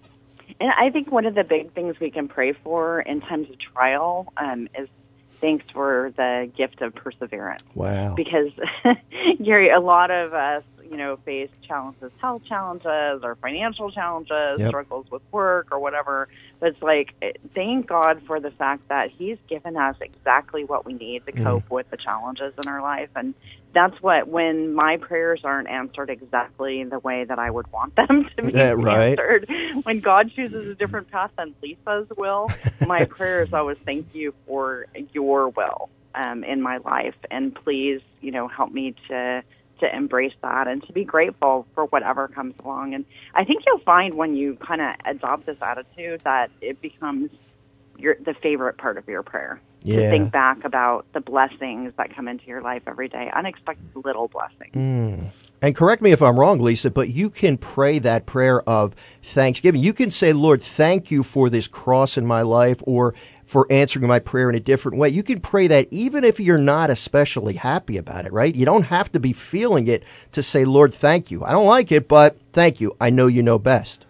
And I think one of the big things we can pray for in times of trial um, is thanks for the gift of perseverance. Wow. Because, Gary, a lot of us, you know, face challenges, health challenges or financial challenges, yep. struggles with work or whatever. But it's like, thank God for the fact that He's given us exactly what we need to cope mm. with the challenges in our life. And that's what, when my prayers aren't answered exactly the way that I would want them to be yeah, right. answered, when God chooses a different path than Lisa's will, my prayers always thank you for your will um, in my life. And please, you know, help me to to embrace that and to be grateful for whatever comes along. And I think you'll find when you kind of adopt this attitude that it becomes your the favorite part of your prayer. Yeah. To think back about the blessings that come into your life every day, unexpected little blessings. Mm. And correct me if I'm wrong, Lisa, but you can pray that prayer of thanksgiving. You can say, Lord, thank you for this cross in my life, or for answering my prayer in a different way. You can pray that even if you're not especially happy about it, right? You don't have to be feeling it to say, Lord, thank you. I don't like it, but thank you. I know you know best.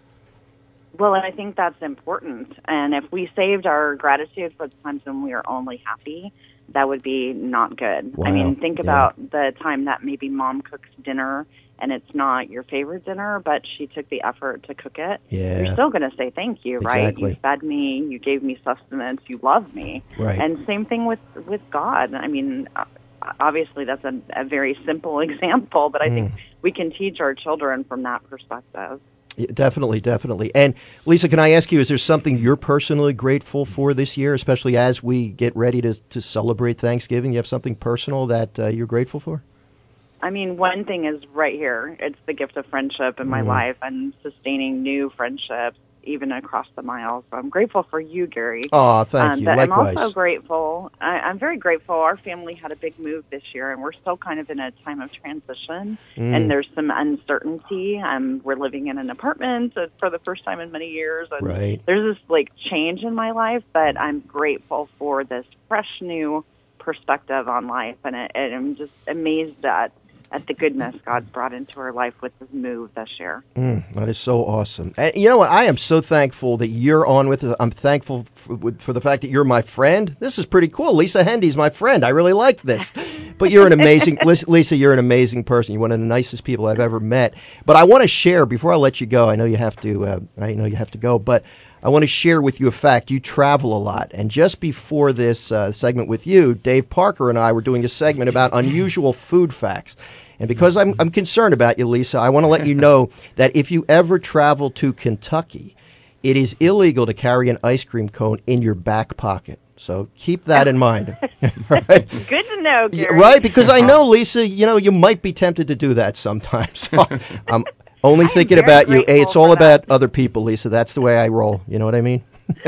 Well, and I think that's important. And if we saved our gratitude for the times when we are only happy, that would be not good. Wow. I mean, think yeah. about the time that maybe mom cooks dinner and it's not your favorite dinner, but she took the effort to cook it. Yeah. You're still going to say thank you, exactly. right? You fed me, you gave me sustenance, you love me. Right. And same thing with, with God. I mean, obviously that's a, a very simple example, but I mm. think we can teach our children from that perspective. Yeah, definitely, definitely. And Lisa, can I ask you, is there something you're personally grateful for this year, especially as we get ready to, to celebrate Thanksgiving? You have something personal that uh, you're grateful for? I mean, one thing is right here. It's the gift of friendship in my mm. life and sustaining new friendships, even across the miles. So I'm grateful for you, Gary. Oh, thank um, you. But Likewise. I'm also grateful. I, I'm very grateful. Our family had a big move this year, and we're still kind of in a time of transition, mm. and there's some uncertainty. Um, we're living in an apartment for the first time in many years, and right. there's this like change in my life, but I'm grateful for this fresh new perspective on life, and, it, and I'm just amazed at at the goodness God's brought into our life with this move this year. Mm, that is so awesome. And you know what? I am so thankful that you're on with us. I'm thankful for, for the fact that you're my friend. This is pretty cool. Lisa Hendy's my friend. I really like this. But you're an amazing, Lisa, you're an amazing person. You're one of the nicest people I've ever met. But I want to share, before I let you go, I know you have to, uh, I know you have to go, but I want to share with you a fact. You travel a lot. And just before this uh, segment with you, Dave Parker and I were doing a segment about unusual food facts. And because I'm, I'm concerned about you, Lisa, I want to let you know that if you ever travel to Kentucky, it is illegal to carry an ice cream cone in your back pocket. So keep that in mind. Right? Good to know, Gary. Right, because I know, Lisa, you know, you might be tempted to do that sometimes. So I'm only I'm thinking about you. Hey, it's all about that. other people, Lisa. That's the way I roll. You know what I mean?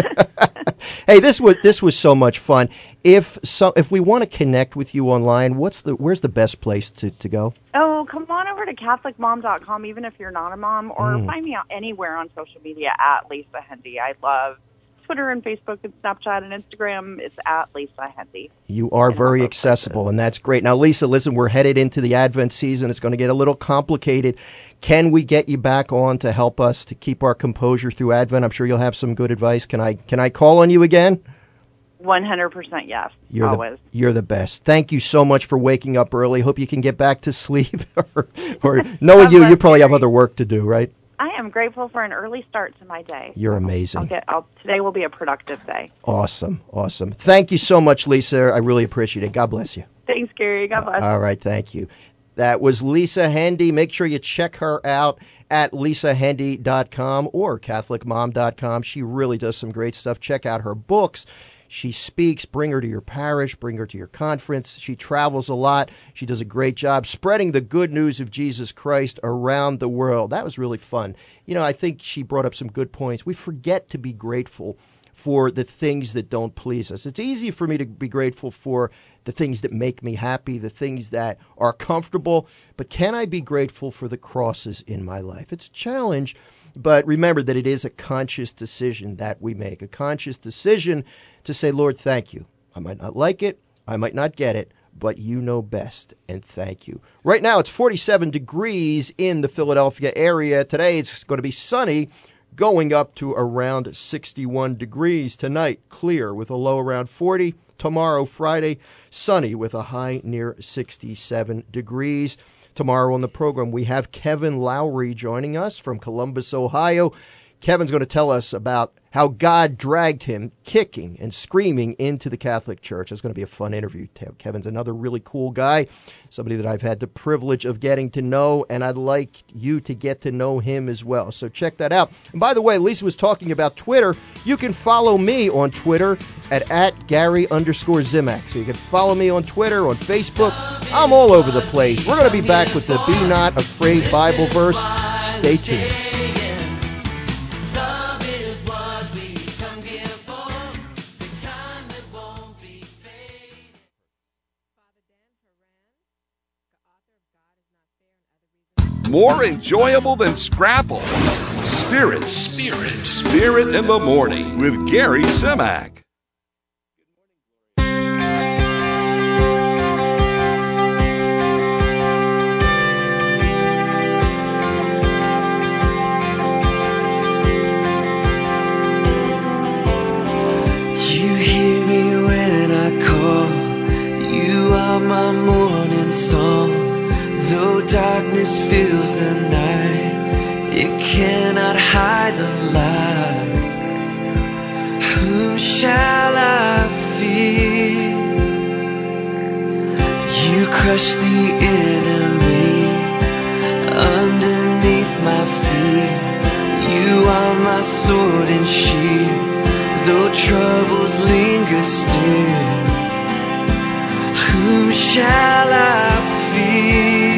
Hey, this was this was so much fun. If so, if we want to connect with you online, what's the where's the best place to, to go? Oh, come on over to Catholic Mom dot com, even if you're not a mom, or mm. find me out anywhere on social media at Lisa Hendy. I love Twitter and Facebook and Snapchat and Instagram. It's at Lisa Hendy. You are very accessible, and that's great. Now, Lisa, listen, we're headed into the Advent season. It's going to get a little complicated. Can we get you back on to help us to keep our composure through Advent? I'm sure you'll have some good advice. Can I can I call on you again? one hundred percent yes, you're always. The, you're the best. Thank you so much for waking up early. Hope you can get back to sleep. or, or knowing you, you probably have other work to do, right? I am grateful for an early start to my day. You're amazing. I'll get, I'll, today will be a productive day. Awesome, awesome. Thank you so much, Lisa. I really appreciate it. God bless you. Thanks, Gary. God bless. Uh, all right, thank you. That was Lisa Hendy. Make sure you check her out at lisa hendy dot com or catholic mom dot com. She really does some great stuff. Check out her books. She speaks. Bring her to your parish. Bring her to your conference. She travels a lot. She does a great job spreading the good news of Jesus Christ around the world. That was really fun. You know, I think she brought up some good points. We forget to be grateful for the things that don't please us. It's easy for me to be grateful for the things that make me happy, the things that are comfortable, but can I be grateful for the crosses in my life? It's a challenge, but remember that it is a conscious decision that we make, a conscious decision to say, Lord, thank you. I might not like it. I might not get it. But you know best, and thank you. Right now, it's forty-seven degrees in the Philadelphia area. Today, it's going to be sunny, going up to around sixty-one degrees. Tonight, clear with a low around forty. Tomorrow, Friday, sunny with a high near sixty-seven degrees. Tomorrow on the program, we have Kevin Lowry joining us from Columbus, Ohio. Kevin's going to tell us about how God dragged him kicking and screaming into the Catholic Church. It's going to be a fun interview. Kevin's another really cool guy, somebody that I've had the privilege of getting to know, and I'd like you to get to know him as well. So check that out. And by the way, Lisa was talking about Twitter. You can follow me on Twitter at, at Gary underscore Zimak. So you can follow me on Twitter, on Facebook. I'm all over the place. We're going to be back with the Be Not Afraid Bible verse. Stay tuned. More enjoyable than Scrapple. Spirit, Spirit, Spirit in the Morning with Gary Zimak. You hear me when I call. You are my morning song. Though darkness fills the night, it cannot hide the light. Whom shall I fear? You crush the enemy underneath my feet. You are my sword and shield, though troubles linger still. Whom shall I fear?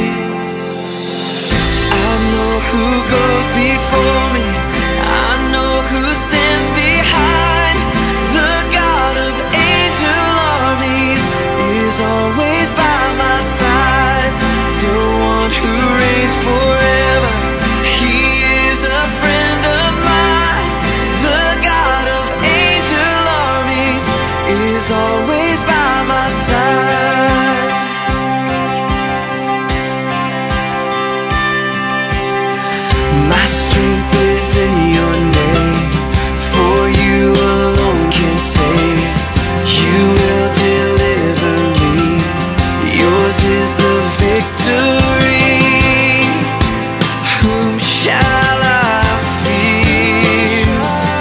I know who goes before me. I know who stands behind. The God of angel armies is always by my side. The one who reigns forever, he is a friend of mine. The God of angel armies is always by my side. My strength is in your name, for you alone can save. You will deliver me, yours is the victory. Whom shall I fear?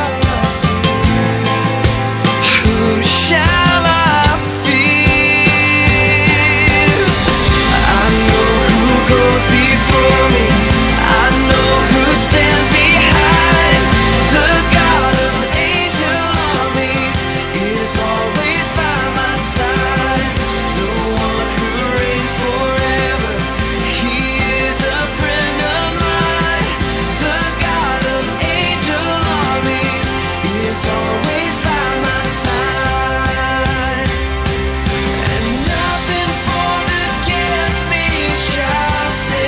Whom shall I fear? I know who goes before me. I know who stands behind. The God of angel armies is always by my side. The one who reigns forever, he is a friend of mine. The God of angel armies is always by my side. And nothing formed against me shall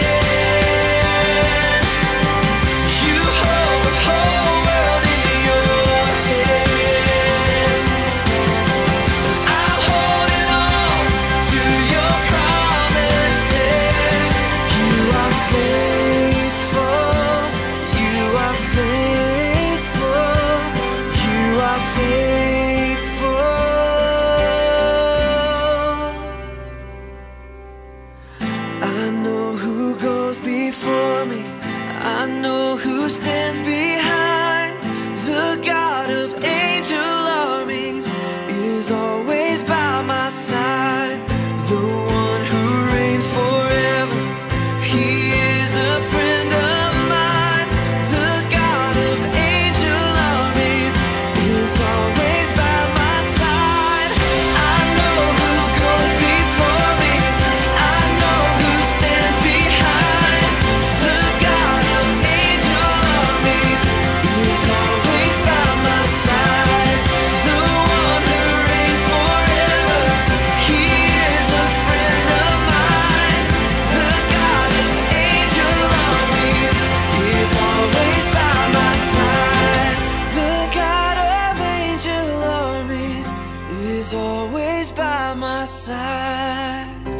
stand. You hold the whole world in your hands. I'm holding on to your promises. You are faithful. You are faithful. You are faithful. I know who goes before me. I know who stands behind. The God of angel armies is always by my side. The one who reigns forever, he is a friend of mine. The God of angel armies is always by my side. I know who goes before me. I know who stands behind. The God of angel hide.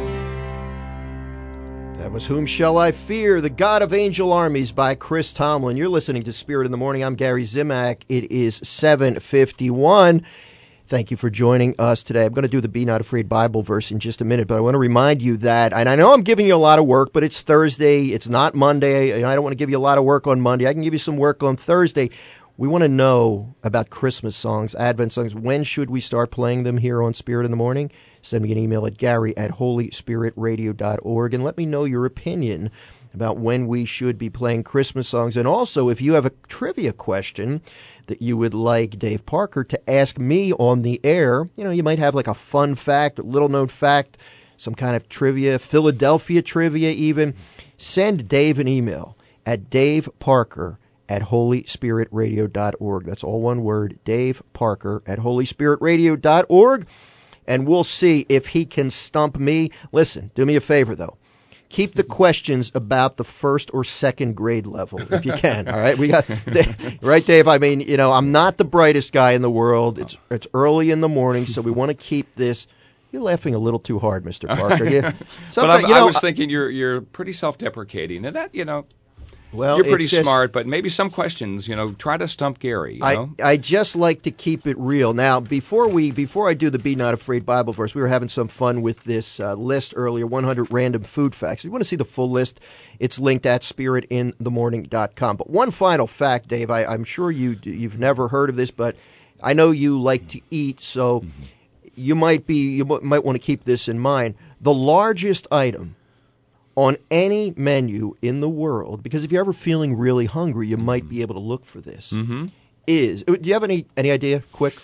That was Whom Shall I Fear? The God of Angel Armies by Chris Tomlin. You're listening to Spirit in the Morning. I'm Gary Zimak. It is seven fifty-one. Thank you for joining us today. I'm going to do the Be Not Afraid Bible verse in just a minute, but I want to remind you that, and I know I'm giving you a lot of work, but it's Thursday. It's not Monday. And I don't want to give you a lot of work on Monday. I can give you some work on Thursday. We want to know about Christmas songs, Advent songs. When should we start playing them here on Spirit in the Morning? Send me an email at gary at holy spirit radio dot org and let me know your opinion about when we should be playing Christmas songs. And also, if you have a trivia question that you would like Dave Parker to ask me on the air, you know, you might have like a fun fact, a little-known fact, some kind of trivia, Philadelphia trivia even, send Dave an email at Dave Parker at holy spirit radio dot org. That's all one word, Dave Parker at holy spirit radio dot org. And we'll see if he can stump me. Listen, do me a favor, though. Keep the questions about the first or second grade level, if you can. All right, we got right, Dave. I mean, you know, I'm not the brightest guy in the world. It's it's early in the morning, so we want to keep this. You're laughing a little too hard, Mister Parker. You, but I'm, you know, I was thinking you're you're pretty self-deprecating, and that you know. Well, you're pretty just, smart, but maybe some questions, you know, try to stump Gary. You I, know? I just like to keep it real. Now, before we before I do the Be Not Afraid Bible verse, we were having some fun with this uh, list earlier, one hundred random food facts. If you want to see the full list, it's linked at spirit in the morning dot com. But one final fact, Dave, I, I'm sure you, you've never heard of this, but I know you like to eat, so mm-hmm. you might be you might want to keep this in mind. The largest item on any menu in the world, because if you're ever feeling really hungry, you might be able to look for this, mm-hmm. is, do you have any any idea, quick?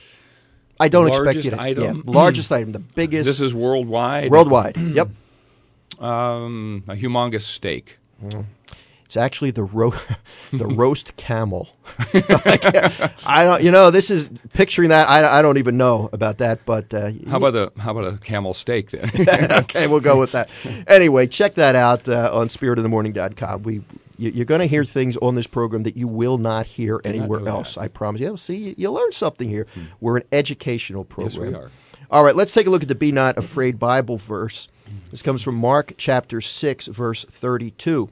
I don't largest expect you to. Item? Yeah, largest item, the biggest. This is worldwide? Worldwide, yep. Um, a humongous steak. Mm. It's actually the ro- the roast camel. I, I don't, you know, this is picturing that. I, I don't even know about that, but uh, how about a how about a camel steak then? Okay, we'll go with that. Anyway, check that out uh, on spirit in the morning dot com. We you, you're going to hear things on this program that you will not hear Did anywhere not else. That. I promise you. See, you, you learn something here. Hmm. We're an educational program. Yes, we are. All right, let's take a look at the Be Not Afraid Bible verse. This comes from Mark chapter six, verse thirty-two.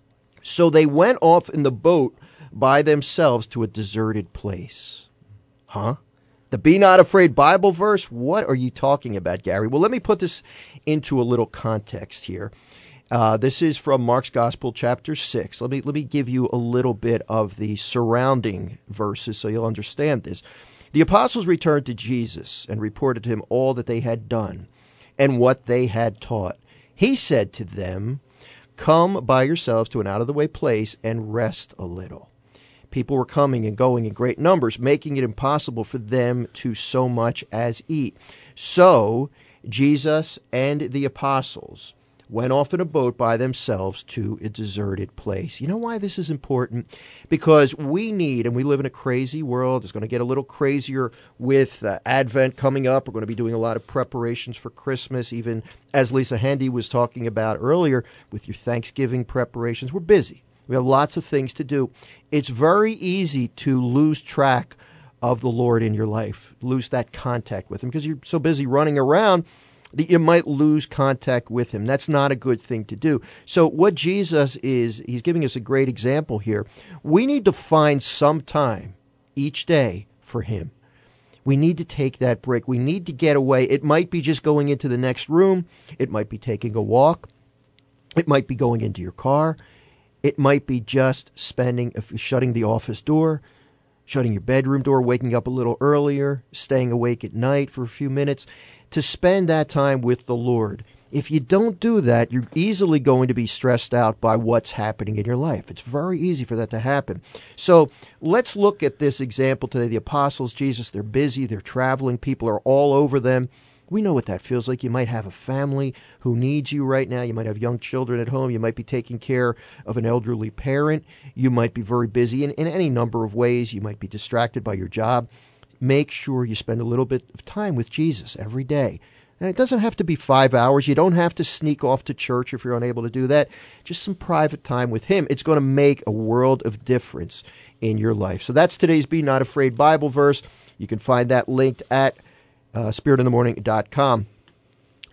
So they went off in the boat by themselves to a deserted place. Huh? The Be Not Afraid Bible verse? What are you talking about, Gary? Well, let me put this into a little context here. Uh, this is from Mark's Gospel, chapter six. Let me let me give you a little bit of the surrounding verses so you'll understand this. The apostles returned to Jesus and reported to him all that they had done and what they had taught. He said to them, "Come by yourselves to an out-of-the-way place and rest a little." People were coming and going in great numbers, making it impossible for them to so much as eat. So Jesus and the apostles went off in a boat by themselves to a deserted place. You know why this is important? Because we need, and we live in a crazy world. It's going to get a little crazier with uh, Advent coming up. We're going to be doing a lot of preparations for Christmas, even as Lisa Handy was talking about earlier with your Thanksgiving preparations. We're busy. We have lots of things to do. It's very easy to lose track of the Lord in your life, lose that contact with him because you're so busy running around that you might lose contact with him. That's not a good thing to do. So what Jesus is, he's giving us a great example here. We need to find some time each day for him. We need to take that break. We need to get away. It might be just going into the next room. It might be taking a walk. It might be going into your car. It might be just spending, shutting the office door, shutting your bedroom door, waking up a little earlier, staying awake at night for a few minutes, to spend that time with the Lord. If you don't do that, you're easily going to be stressed out by what's happening in your life. It's very easy for that to happen. So let's look at this example today. The apostles, Jesus, they're busy, they're traveling, people are all over them. We know what that feels like. You might have a family who needs you right now. You might have young children at home. You might be taking care of an elderly parent. You might be very busy in, in any number of ways. You might be distracted by your job. Make sure you spend a little bit of time with Jesus every day. And it doesn't have to be five hours. You don't have to sneak off to church if you're unable to do that. Just some private time with him. It's going to make a world of difference in your life. So that's today's Be Not Afraid Bible verse. You can find that linked at uh, spirit in the morning dot com.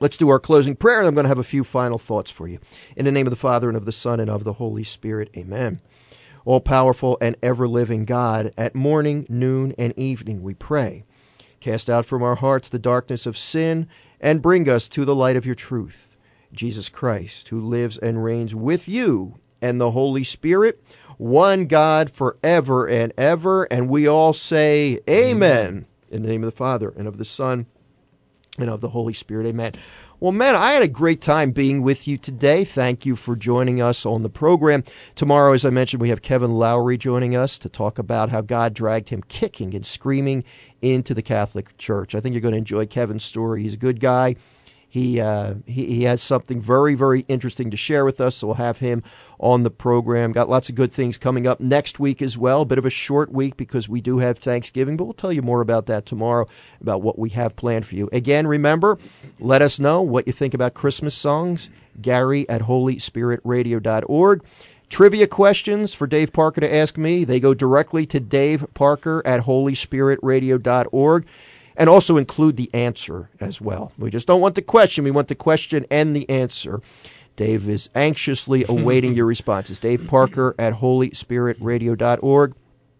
Let's do our closing prayer, and I'm going to have a few final thoughts for you. In the name of the Father, and of the Son, and of the Holy Spirit, amen. All-powerful and ever-living God, at morning, noon, and evening we pray. Cast out from our hearts the darkness of sin, and bring us to the light of your truth. Jesus Christ, who lives and reigns with you and the Holy Spirit, one God forever and ever, and we all say, amen. In the name of the Father, and of the Son, and of the Holy Spirit, amen. Well, man, I had a great time being with you today. Thank you for joining us on the program. Tomorrow, as I mentioned, we have Kevin Lowry joining us to talk about how God dragged him kicking and screaming into the Catholic Church. I think you're going to enjoy Kevin's story. He's a good guy. He, uh, he he has something very, very interesting to share with us, so we'll have him on the program. Got lots of good things coming up next week as well. A bit of a short week because we do have Thanksgiving, but we'll tell you more about that tomorrow, about what we have planned for you. Again, remember, let us know what you think about Christmas songs. Gary at holy spirit radio dot org. Trivia questions for Dave Parker to ask me. They go directly to Dave Parker at holy spirit radio dot org. And also include the answer as well. We just don't want the question. We want the question and the answer. Dave is anxiously awaiting your responses. Dave Parker at holy spirit radio dot org.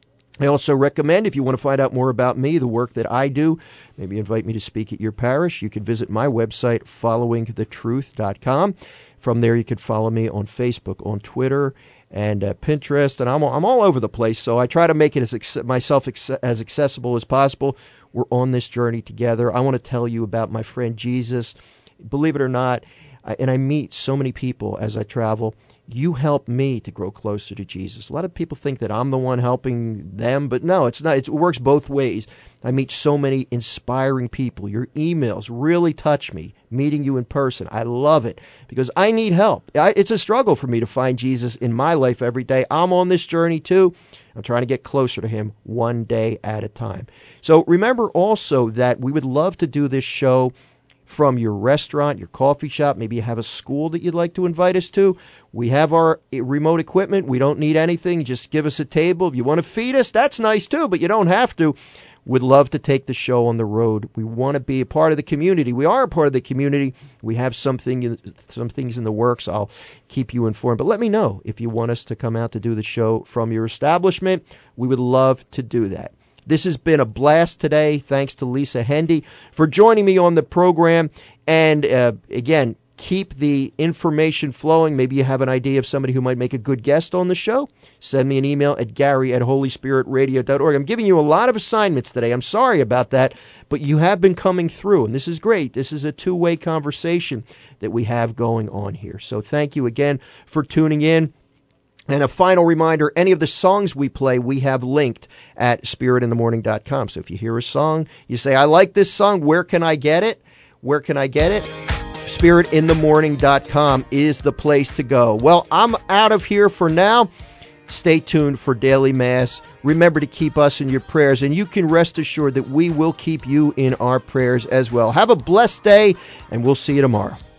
I also recommend, if you want to find out more about me, the work that I do, maybe invite me to speak at your parish, you can visit my website, following the truth dot com. From there, you can follow me on Facebook, on Twitter, and uh, Pinterest, and I'm, I'm all over the place, so I try to make it as myself as accessible as possible. We're on this journey together. I want to tell you about my friend Jesus. Believe it or not, I, and I meet so many people as I travel. You help me to grow closer to Jesus. A lot of people think that I'm the one helping them, but no, it's not. It works both ways. I meet so many inspiring people. Your emails really touch me, meeting you in person. I love it because I need help. I, it's a struggle for me to find Jesus in my life every day. I'm on this journey too. I'm trying to get closer to him one day at a time. So remember also that we would love to do this show from your restaurant, your coffee shop. Maybe you have a school that you'd like to invite us to. We have our remote equipment. We don't need anything. Just give us a table. If you want to feed us, that's nice too, but you don't have to. We'd love to take the show on the road. We want to be a part of the community. We are a part of the community. We have something, some things in the works. I'll keep you informed. But let me know if you want us to come out to do the show from your establishment. We would love to do that. This has been a blast today. Thanks to Lisa Hendy for joining me on the program. And uh, again, keep the information flowing. Maybe you have an idea of somebody who might make a good guest on the show. Send me an email at Gary at holy spirit radio dot org. I'm giving you a lot of assignments today. I'm sorry about that, but you have been coming through, and this is great. This is a two-way conversation that we have going on here. So thank you again for tuning in. And a final reminder, any of the songs we play, we have linked at spirit in the morning dot com. So if you hear a song, you say, I like this song, where can I get it? Where can I get it? spirit in the morning dot com is the place to go. Well, I'm out of here for now. Stay tuned for Daily Mass. Remember to keep us in your prayers, and you can rest assured that we will keep you in our prayers as well. Have a blessed day, and we'll see you tomorrow.